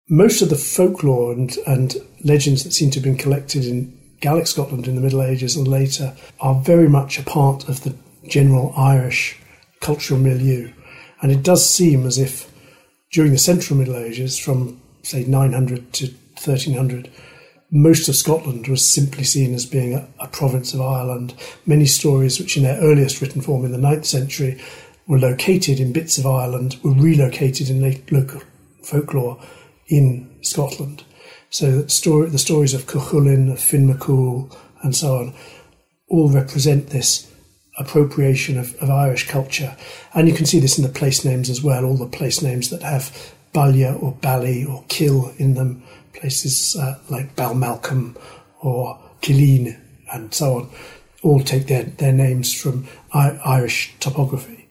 most of the folklore and legends that seem to have been collected in Gaelic Scotland in the Middle Ages and later are very much a part of the general Irish cultural milieu. And it does seem as if during the Central Middle Ages, from, say, 900 to 1300, most of Scotland was simply seen as being a province of Ireland. Many stories, which in their earliest written form in the 9th century were located in bits of Ireland, were relocated in local folklore in Scotland. So that the stories of Cuchulainn, of Finn McCool, and so on, all represent this appropriation of Irish culture. And you can see this in the place names as well, all the place names that have Ballia or Bally or Kill in them, places like Balmalcolm or Killeen and so on, all take their names from Irish topography.